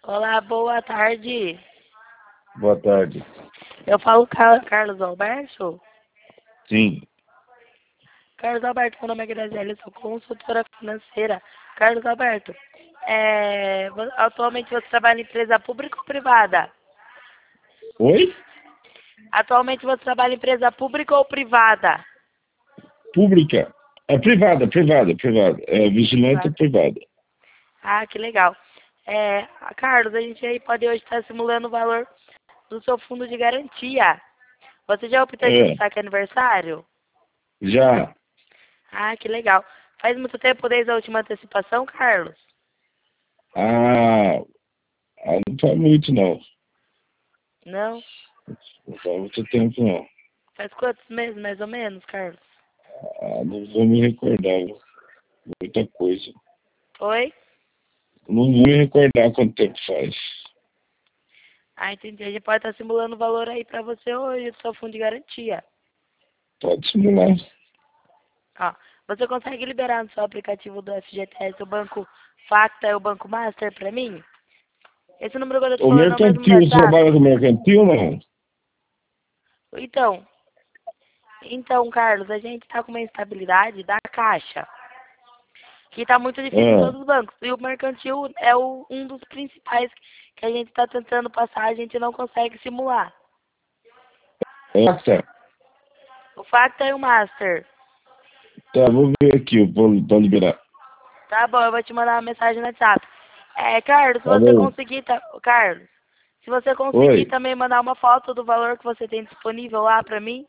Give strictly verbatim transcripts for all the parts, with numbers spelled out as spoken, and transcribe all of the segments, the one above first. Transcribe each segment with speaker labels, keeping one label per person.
Speaker 1: Olá, boa tarde.
Speaker 2: Boa tarde.
Speaker 1: Eu falo Car Carlos Alberto?
Speaker 2: Sim.
Speaker 1: Carlos Alberto, meu nome é Graziela, sou consultora financeira. Carlos Alberto, é, vo- atualmente você trabalha em empresa pública ou privada?
Speaker 2: Oi?
Speaker 1: Atualmente você trabalha em empresa pública ou privada?
Speaker 2: Pública. É privada, privada, privada. É vigilante
Speaker 1: Privada.
Speaker 2: privada.
Speaker 1: Ah, que legal. É, Carlos, a gente aí pode hoje estar simulando o valor do seu fundo de garantia. Você já optou de um
Speaker 2: É,
Speaker 1: saque aniversário?
Speaker 2: já.
Speaker 1: Ah, que legal. Faz muito tempo desde a última antecipação, Carlos?
Speaker 2: Ah, ah, não faz muito não.
Speaker 1: Não?
Speaker 2: Não faz muito tempo não.
Speaker 1: Faz quantos meses, mais ou menos, Carlos?
Speaker 2: Ah, não vou me recordar. Muita coisa.
Speaker 1: Oi?
Speaker 2: Não vou me recordar quanto tempo faz.
Speaker 1: Ah, entendi. A gente pode estar simulando o valor aí pra você hoje do seu fundo de garantia.
Speaker 2: Pode simular.
Speaker 1: Ó, você consegue liberar no seu aplicativo do F G T S o banco Facta e o banco Master pra mim? Esse número que eu tô te
Speaker 2: O
Speaker 1: falando é o mesmo do
Speaker 2: mercantil, você
Speaker 1: WhatsApp?
Speaker 2: trabalha com mercantil não?
Speaker 1: Então, então, Carlos, a gente tá com uma instabilidade da Caixa, que tá muito difícil em
Speaker 2: Ah,
Speaker 1: todos os bancos. E o mercantil é o, um dos principais que a gente tá tentando passar, a gente não consegue simular.
Speaker 2: é, tá.
Speaker 1: O Facta e o Master.
Speaker 2: Tá, vou ver aqui, eu vou, vou liberar.
Speaker 1: Tá bom, eu vou te mandar uma mensagem no WhatsApp. É, Carlos, se
Speaker 2: Tá
Speaker 1: você
Speaker 2: bom.
Speaker 1: conseguir, tá, Carlos, se você conseguir
Speaker 2: Oi.
Speaker 1: também mandar uma foto do valor que você tem disponível lá pra mim,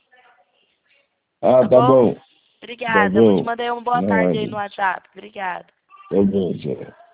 Speaker 2: Ah,
Speaker 1: tá
Speaker 2: tá
Speaker 1: bom?
Speaker 2: bom. Tá
Speaker 1: Obrigada, eu vou te
Speaker 2: bom.
Speaker 1: mandar uma boa tarde aí
Speaker 2: Nada.
Speaker 1: no WhatsApp. Obrigada.
Speaker 2: Tá bom, senhor.